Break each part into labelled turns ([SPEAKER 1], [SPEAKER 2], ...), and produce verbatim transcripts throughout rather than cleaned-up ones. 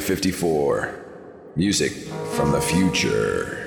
[SPEAKER 1] fifty-four. Music from the future.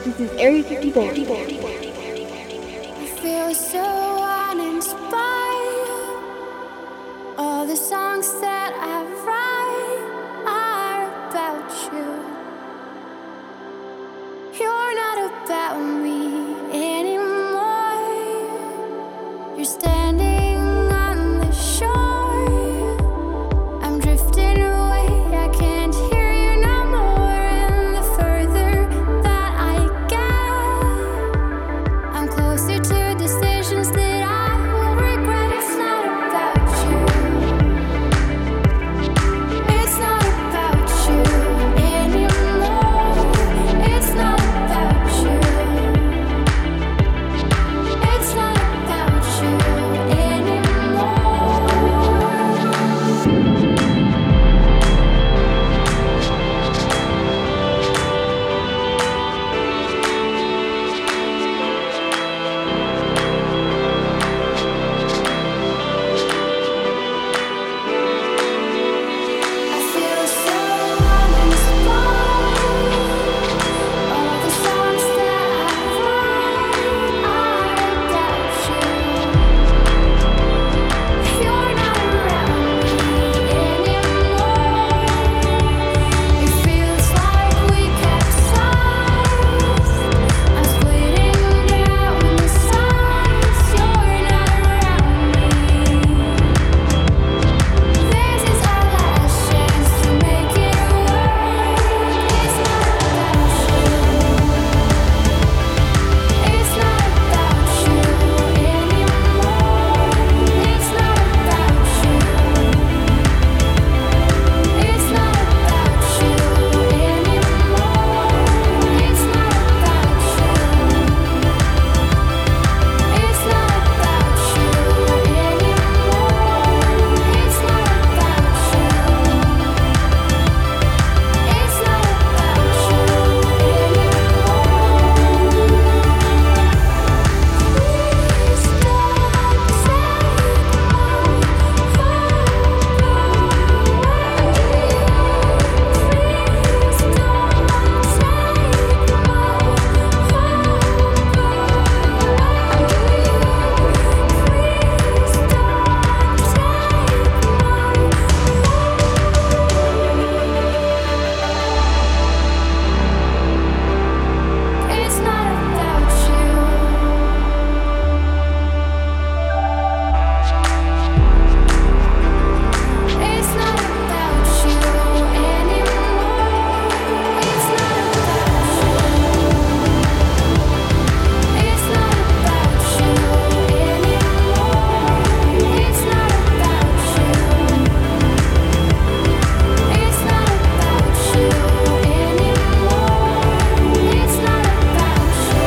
[SPEAKER 2] This is Area fifty-four.
[SPEAKER 3] I feel so uninspired. All the songs that I write are about you. You're not about me anymore. You're standing on the shore. I'm drifting away. I can't hear you no more. And the further that I get, I'm closer to decisions that I will regret. It's not about you. It's not about you anymore. It's not about you. It's not about you anymore. I feel so uninspired. All the songs that I write are about you. You're not around me anymore. It feels like we kept sides. I'm splitting down the sides. You're not around me. This is our last chance to make it work. It's not about you. It's not about you anymore. It's not about you. It's not about you anymore. It's not about you. It's not about you anymore. It's not about you. It's not about you It's not about you. It's not about you anymore. It's not about you. It's not about you anymore. It's not about you. It's not about you anymore. It's not about you.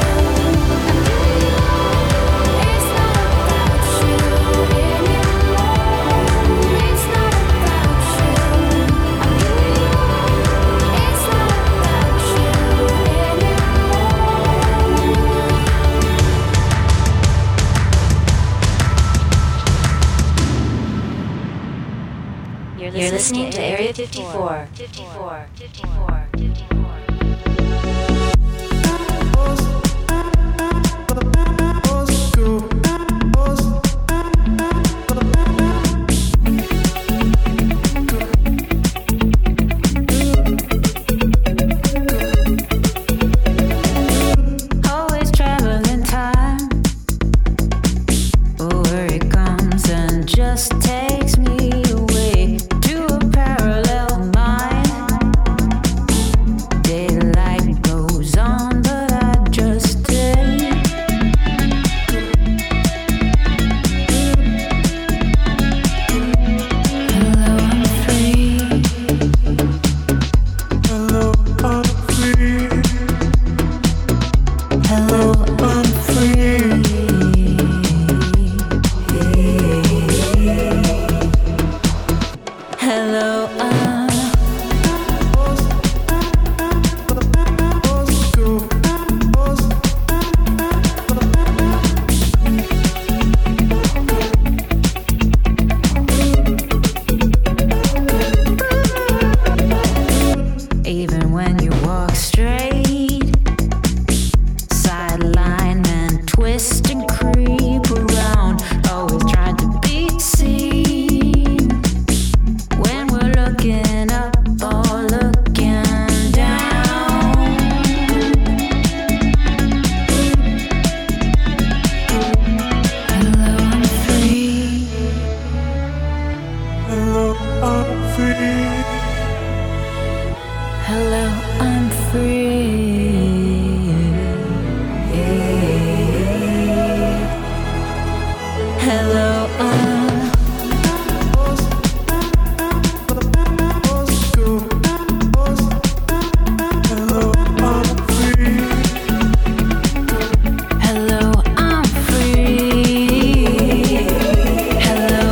[SPEAKER 3] It's not about you anymore. It's not about you. It's not about you anymore.
[SPEAKER 4] You're listening to Area fifty-four. fifty-four. fifty-four. fifty-four.
[SPEAKER 5] Always traveling time, where it comes and just takes me away to a parallel mind. Daylight free. Hello, I'm Hello, I'm free. Hello,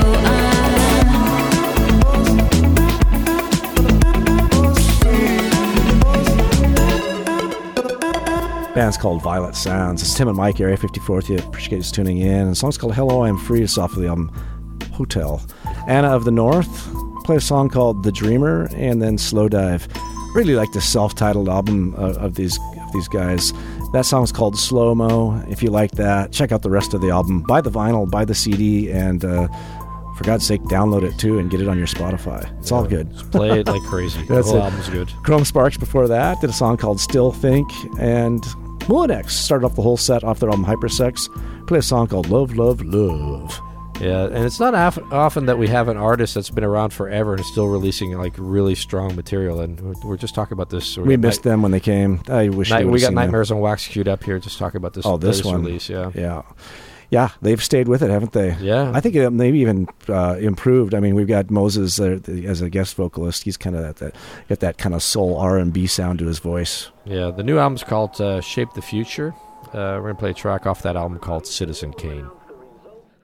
[SPEAKER 2] Band's called Violet Sounds. It's Tim and Mike, Area fifty-fourth. You appreciate you tuning in. And the song's called Hello, I'm Free. It's off of the album Hotel. Anna of the North played a song called The Dreamer, and then Slow Dive. Really like the self-titled album of, of these of these guys. That song's called Slow Mo. If you like that, check out the rest of the album. Buy the vinyl, buy the C D, and uh, for God's sake, download it too and get it on your Spotify. It's
[SPEAKER 6] Yeah,
[SPEAKER 2] all good.
[SPEAKER 6] just play it like crazy. The
[SPEAKER 2] That's
[SPEAKER 6] whole
[SPEAKER 2] it.
[SPEAKER 6] album's good.
[SPEAKER 2] Chrome Sparks before that did a song called Still Think, and Molinex started off the whole set off their album Hypersex. Played a song called Love, Love, Love.
[SPEAKER 6] Yeah, and it's not af- often that we have an artist that's been around forever and still releasing like really strong material. And we're, we're just talking about this.
[SPEAKER 2] We missed them when they came. I wish
[SPEAKER 6] Night,
[SPEAKER 2] we
[SPEAKER 6] we
[SPEAKER 2] would've
[SPEAKER 6] got
[SPEAKER 2] seen
[SPEAKER 6] Nightmares on Wax queued up here. Just talking about this.
[SPEAKER 2] them. Oh, this
[SPEAKER 6] latest
[SPEAKER 2] one.
[SPEAKER 6] release. Yeah,
[SPEAKER 2] Yeah. Yeah, they've stayed with it, haven't they?
[SPEAKER 6] Yeah.
[SPEAKER 2] I think it maybe even uh, improved. I mean, we've got Moses uh, the, as a guest vocalist. He's kind of that, that, got that kind of soul R and B sound to his voice.
[SPEAKER 6] yeah. The new album's called uh, Shape the Future. Uh, we're gonna play a track off that album called Citizen Kane.